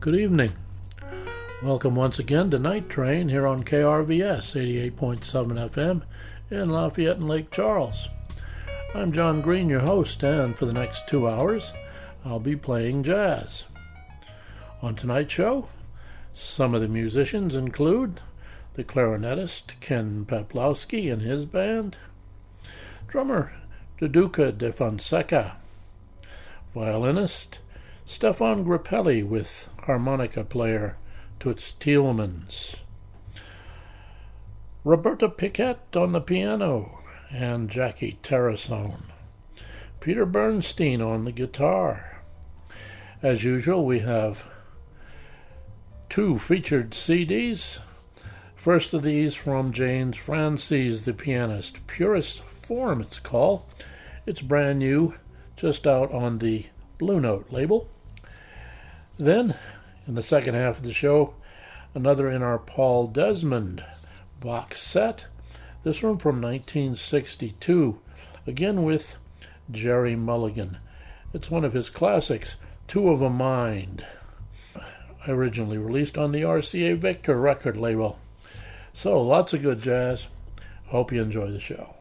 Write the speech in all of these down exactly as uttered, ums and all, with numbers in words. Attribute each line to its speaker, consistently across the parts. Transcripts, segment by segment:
Speaker 1: good evening. Welcome once again to Night Train here on K R V S eighty-eight point seven F M in Lafayette and Lake Charles. I'm John Green, your host, and for the next two hours, I'll be playing jazz. On tonight's show, some of the musicians include the clarinetist Ken Peplowski and his band, drummer Duduka de Fonseca, violinist Stefan Grappelli with harmonica player Toots Thielemans, Roberta Piquet on the piano and Jackie Terrasone, Peter Bernstein on the guitar. As usual, we have two featured C Ds. First of these from James Francis, the pianist, Purest Form it's called. It's brand new, just out on the Blue Note label. Then, in the second half of the show, another in our Paul Desmond box set. This one from nineteen sixty-two, again with Jerry Mulligan. It's one of his classics, Two of a Mind, originally released on the R C A Victor record label. So, lots of good jazz. Hope you enjoy the show.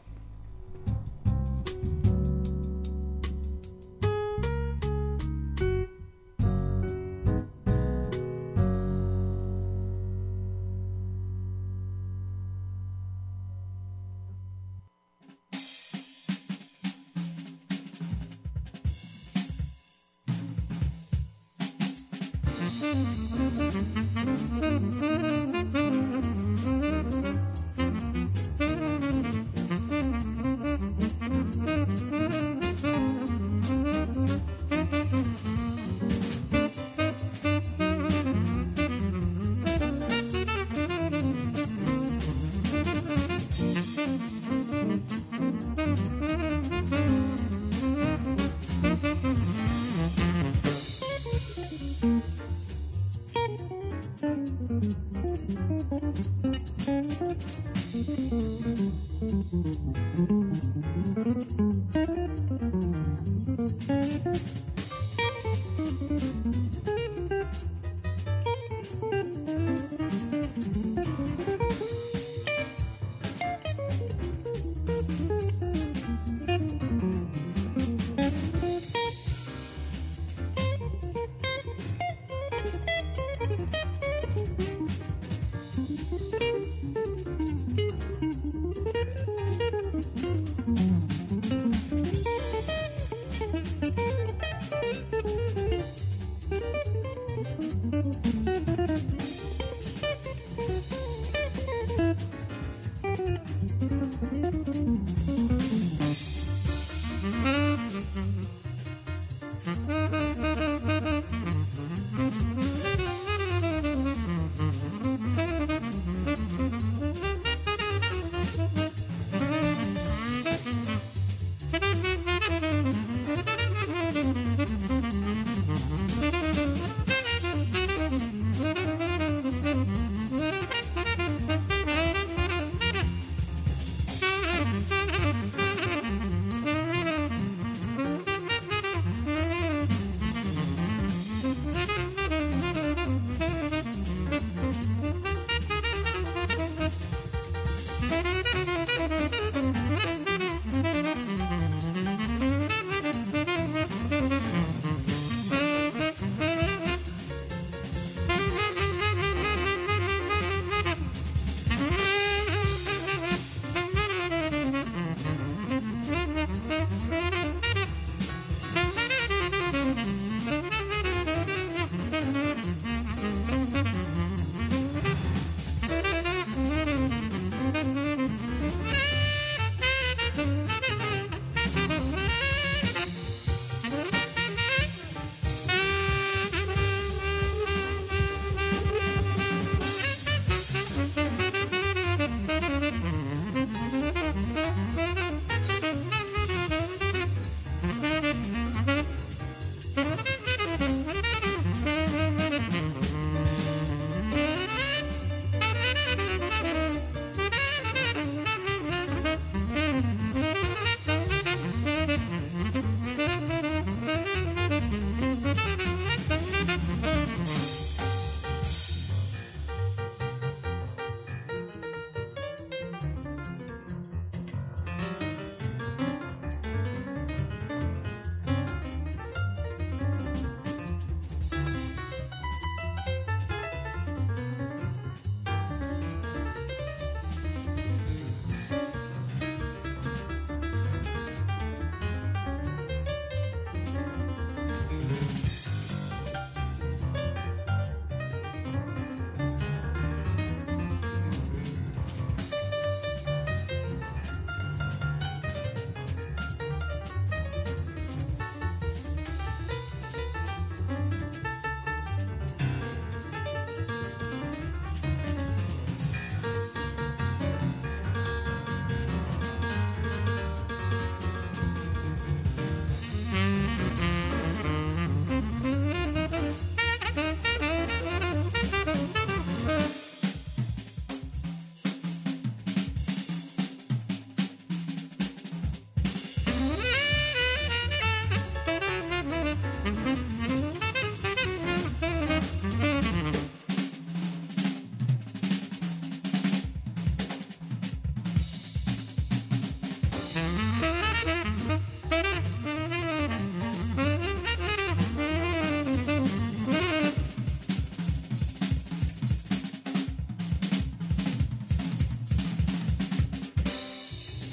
Speaker 2: Thank you.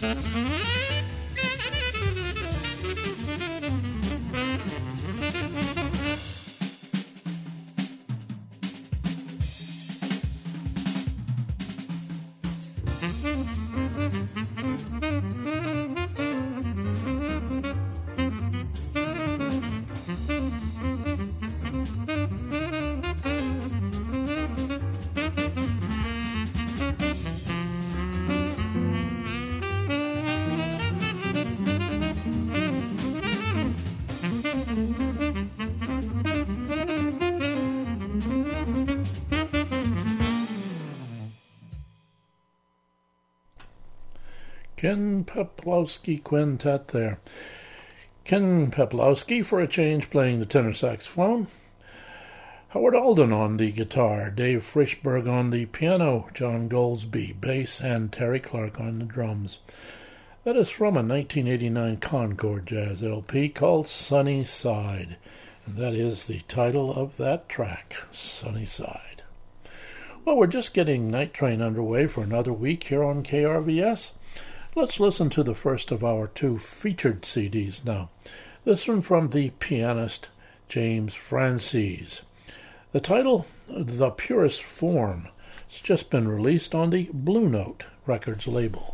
Speaker 1: Ken Peplowski Quintet there. Ken Peplowski, for a change, playing the tenor saxophone. Howard Alden on the guitar. Dave Frischberg on the piano. John Goldsby, bass, and Terry Clark on the drums. That is from a nineteen eighty-nine Concord Jazz L P called Sunny Side. And that is the title of that track, Sunny Side. Well, we're just getting Night Train underway for another week here on K R V S. Let's listen to the first of our two featured C Ds now. This one from the pianist James Francis. The title, The Purest Form, has just been released on the Blue Note Records label.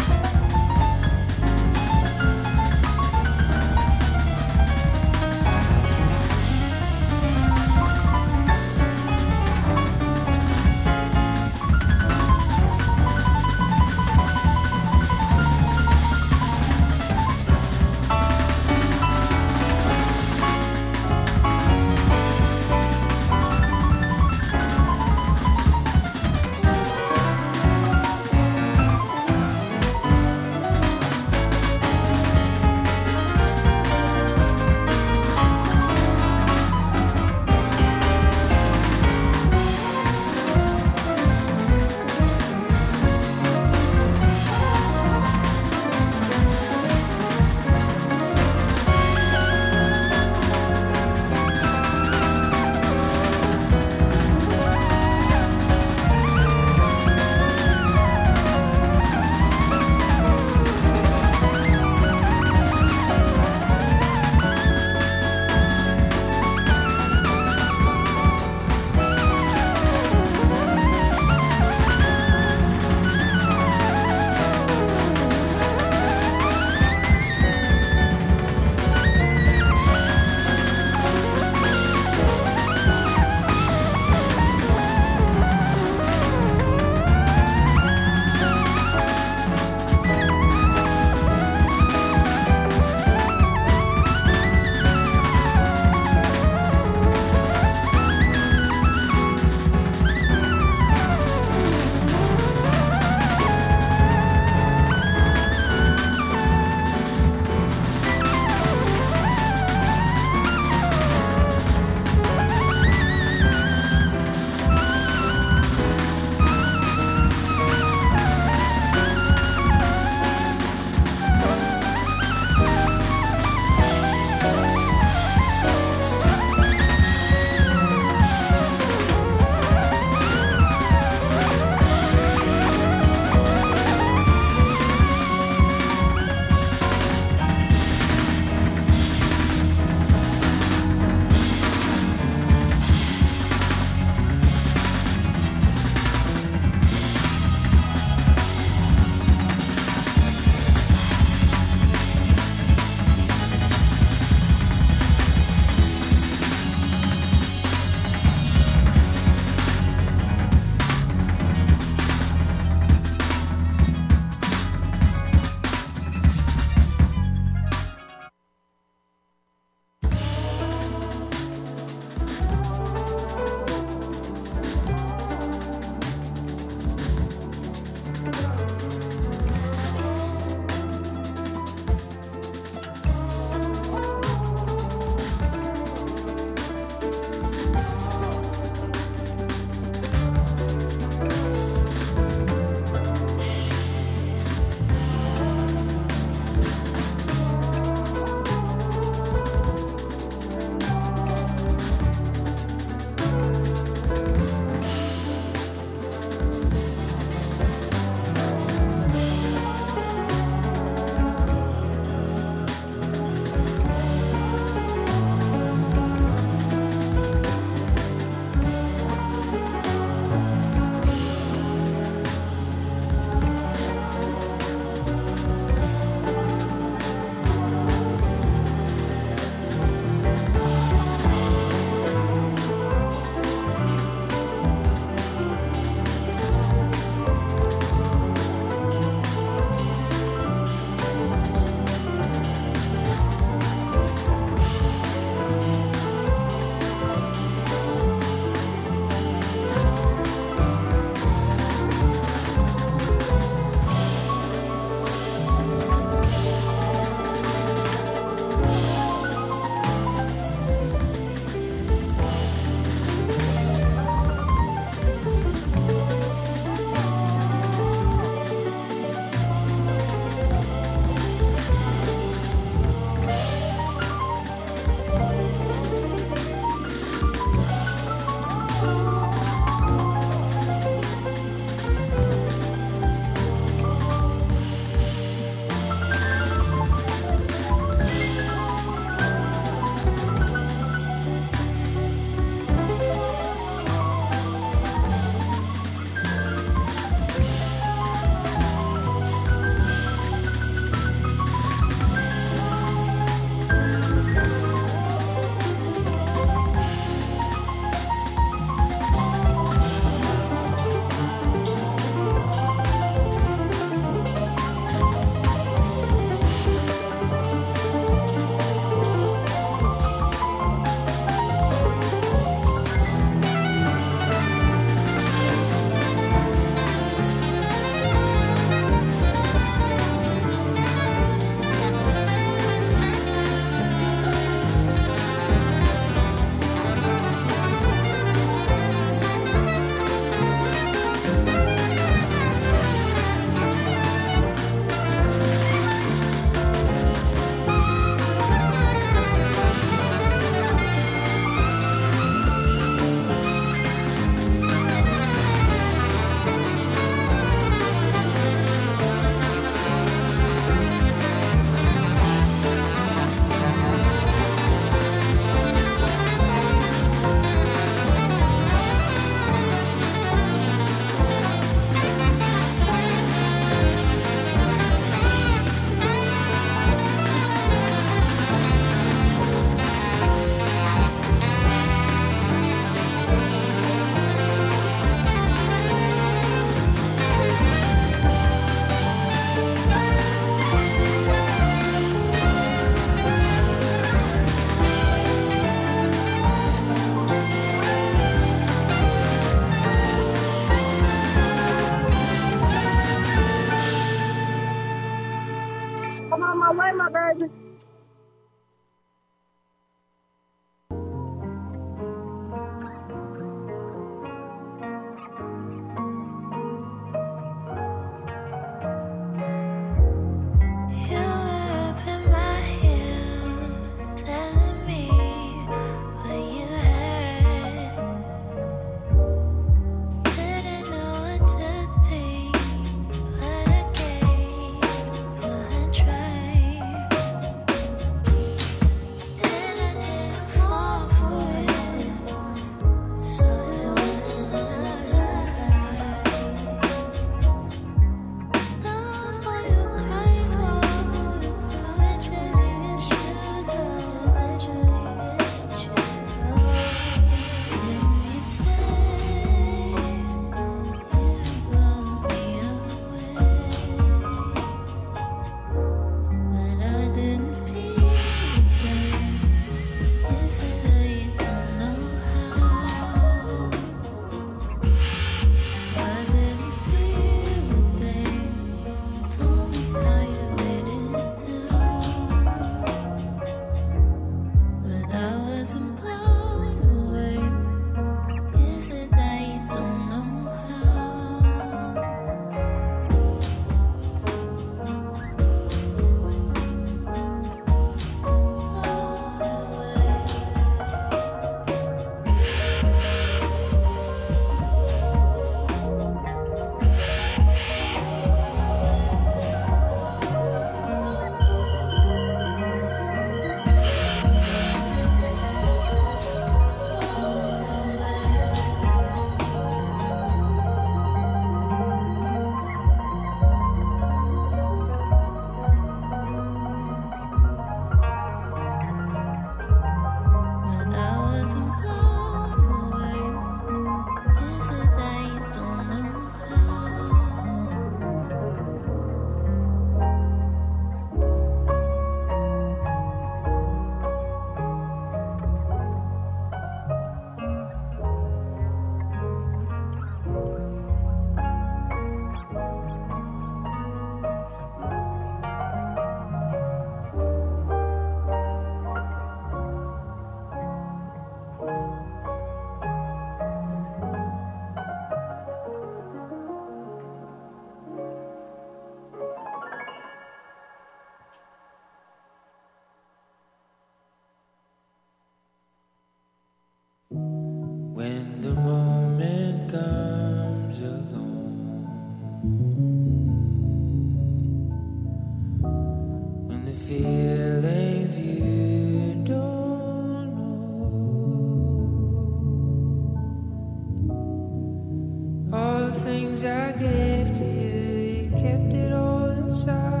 Speaker 2: things I gave to you, you kept it all inside.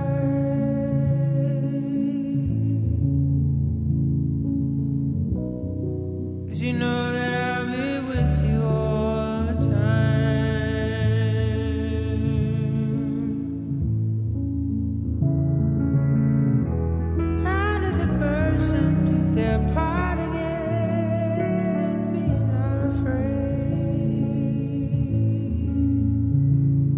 Speaker 2: Cause you know that I'll be with you all the time. How does a person do their part again, being unafraid?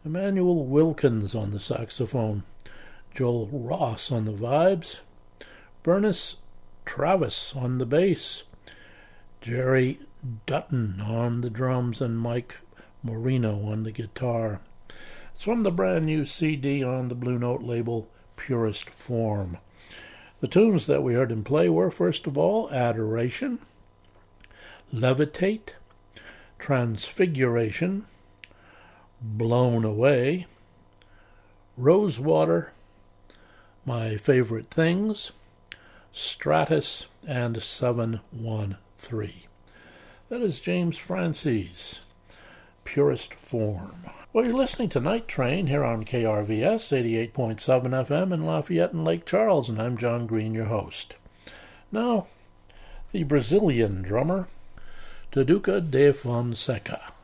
Speaker 1: Emmanuel Wilkins on the saxophone, Joel Ross on the vibes, Bernice Travis on the bass, Jerry Dutton on the drums, and Mike Moreno on the guitar. It's from the brand new C D on the Blue Note label, Purest Form. The tunes that we heard him play were, first of all, Adoration, Levitate, Transfiguration, Blown Away, Rosewater, My Favorite Things, Stratus, and seven one three. That is James Francis, Purest Form. Well, you're listening to Night Train here on K R V S eighty-eight point seven F M in Lafayette and Lake Charles, and I'm John Green, your host. Now, the Brazilian drummer, Taduca de Fonseca.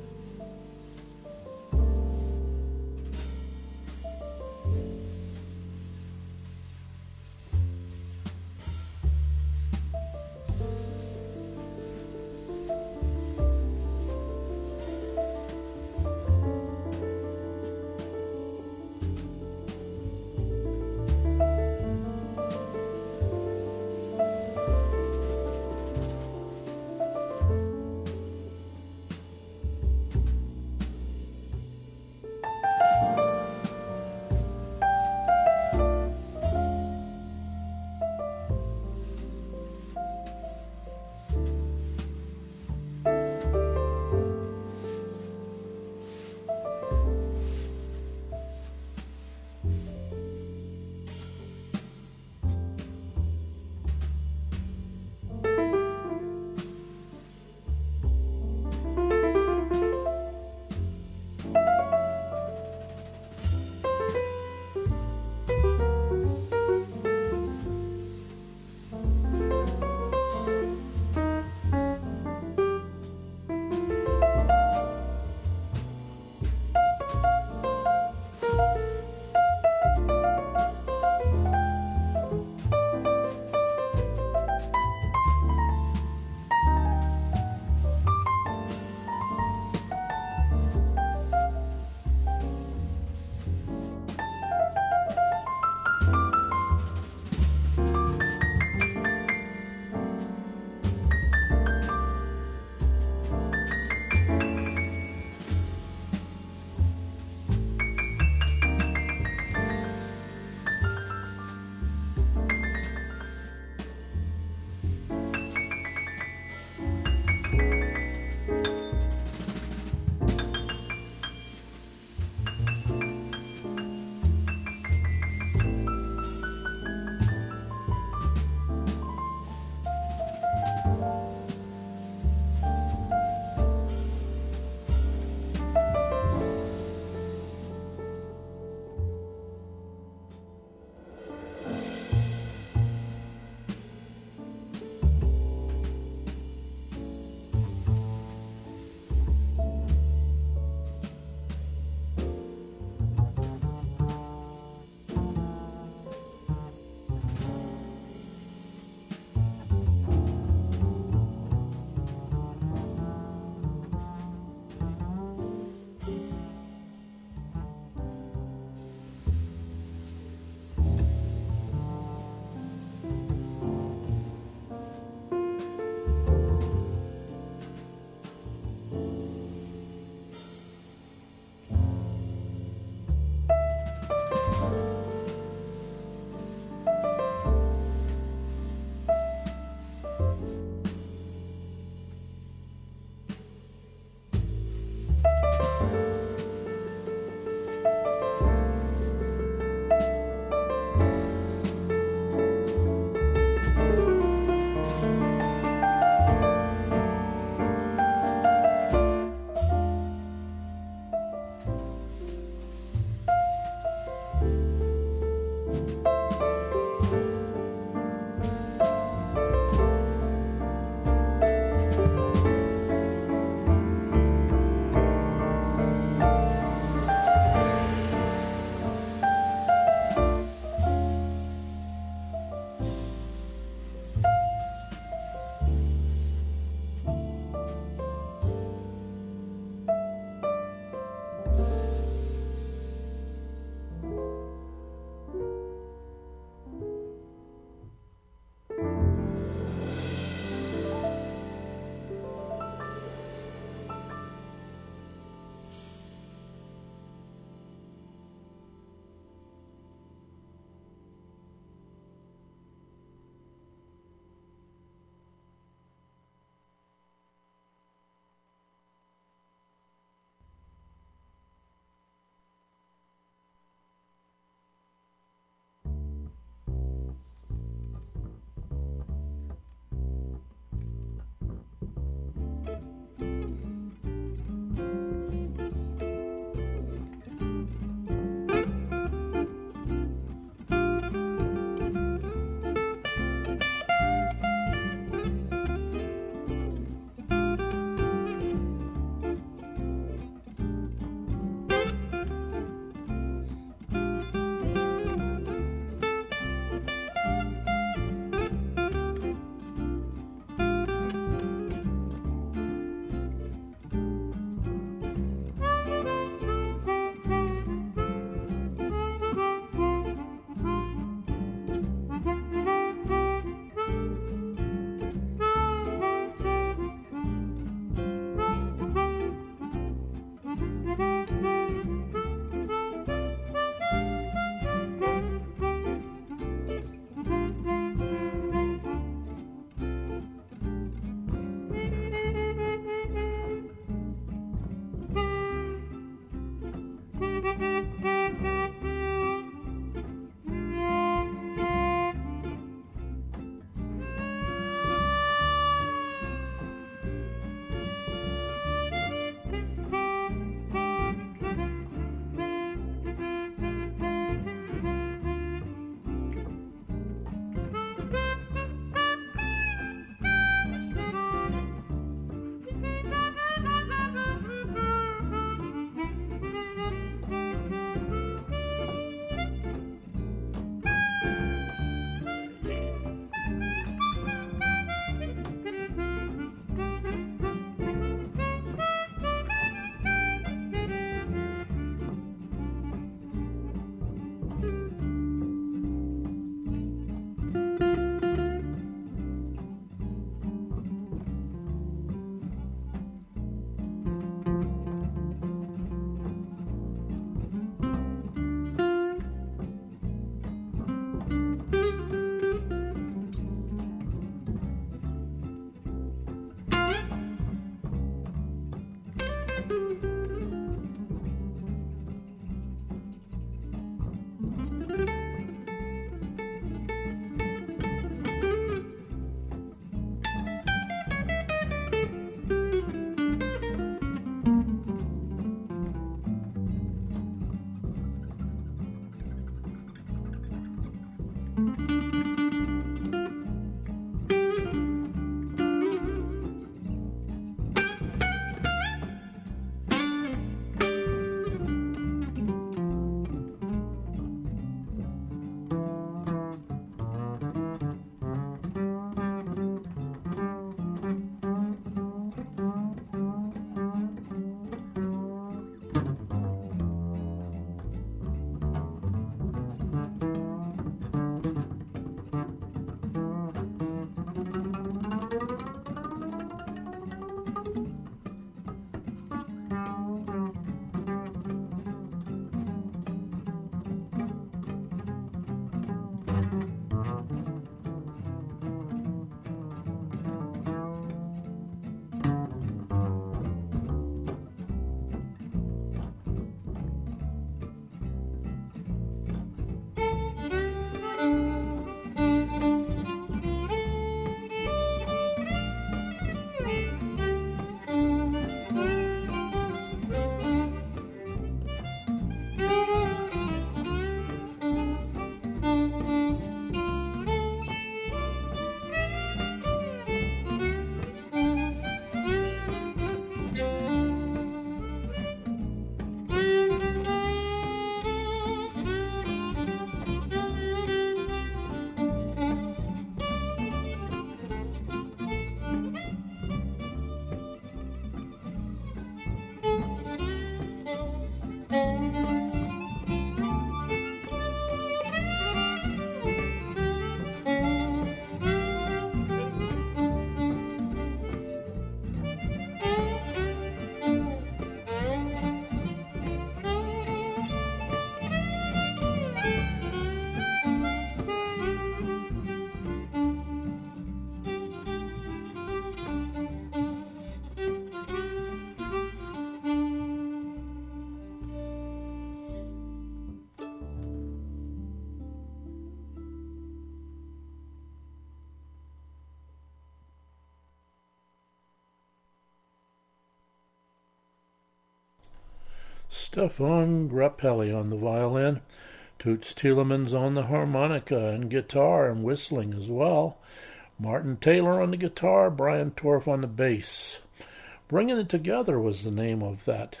Speaker 1: Stefan Grappelli on the violin, Toots Thielemans on the harmonica and guitar and whistling as well, Martin Taylor on the guitar, Brian Torff on the bass. Bringing It Together was the name of that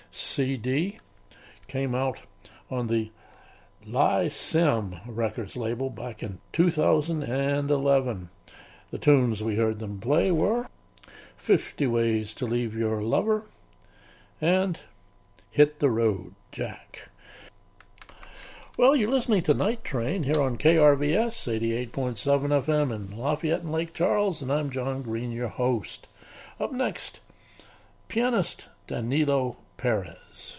Speaker 1: C D. Came out on the Lyceum Records label back in two thousand eleven. The tunes we heard them play were fifty Ways to Leave Your Lover and Hit the Road, Jack. Well, you're listening to Night Train here on K R V S eighty-eight point seven F M in Lafayette and Lake Charles, and I'm John Green, your host. Up next, pianist Danilo Perez.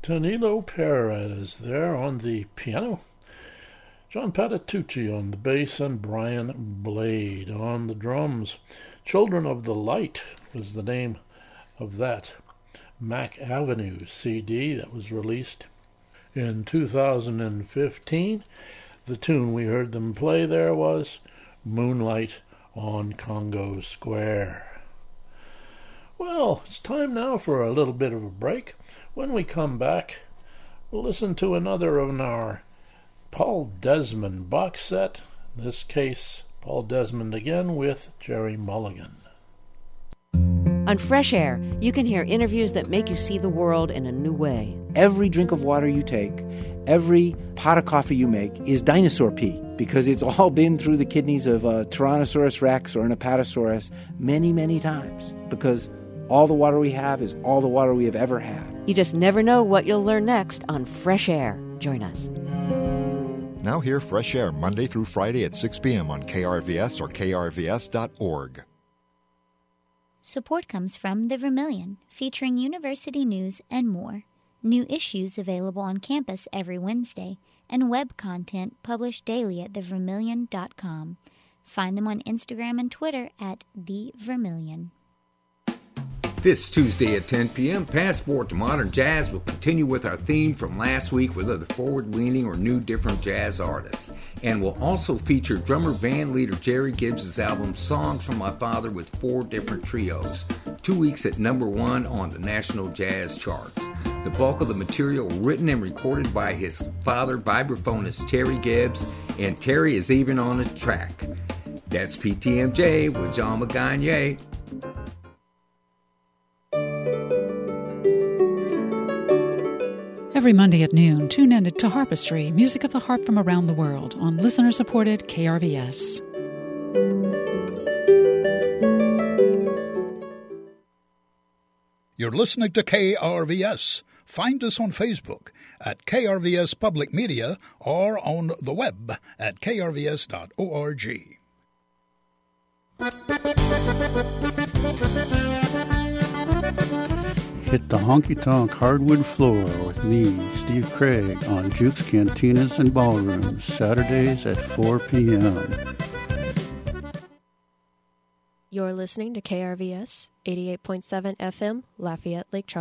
Speaker 1: Danilo Perez there on the piano, John Patitucci on the bass, and Brian Blade on the drums. Children of the Light was the name of that Mac Avenue C D that was released in two thousand fifteen. The tune we heard them play there was Moonlight on Congo Square. Well, it's time now for a little bit of a break. When we come back, we'll listen to another of our Paul Desmond box set. In this case, Paul Desmond again with Jerry Mulligan.
Speaker 3: On Fresh Air, you can hear interviews that make you see the world in a new way.
Speaker 4: Every drink of water you take, every pot of coffee you make is dinosaur pee, because it's all been through the kidneys of a Tyrannosaurus rex or an Apatosaurus many, many times, because all the water we have is all the water we have ever had.
Speaker 3: You just never know what you'll learn next on Fresh Air. Join us.
Speaker 5: Now hear Fresh Air Monday through Friday at six p.m. on K R V S or K R V S dot org.
Speaker 6: Support comes from The Vermilion, featuring university news and more. New issues available on campus every Wednesday, and web content published daily at the vermilion dot com. Find them on Instagram and Twitter at The Vermilion.
Speaker 7: This Tuesday at ten p.m., Passport to Modern Jazz will continue with our theme from last week with other forward-leaning or new different jazz artists. And will also feature drummer band leader Jerry Gibbs' album Songs from My Father with four different trios. Two weeks at number one on the national jazz charts. The bulk of the material written and recorded by his father, vibraphonist Terry Gibbs, and Terry is even on the track. That's P T M J with John McGagne.
Speaker 8: Every Monday at noon, tune in to Harpistry, music of the harp from around the world on listener-supported K R V S.
Speaker 9: You're listening to K R V S. Find us on Facebook at K R V S Public Media or on the web at K R V S dot org.
Speaker 10: Hit the honky-tonk hardwood floor with me, Steve Craig, on Juke's Cantinas and Ballrooms, Saturdays at four p.m.
Speaker 11: You're listening to K R V S, eighty-eight point seven F M, Lafayette Lake Charles.